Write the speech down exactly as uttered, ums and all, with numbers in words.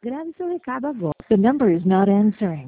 Grabe sa recado agora. The number is not answering.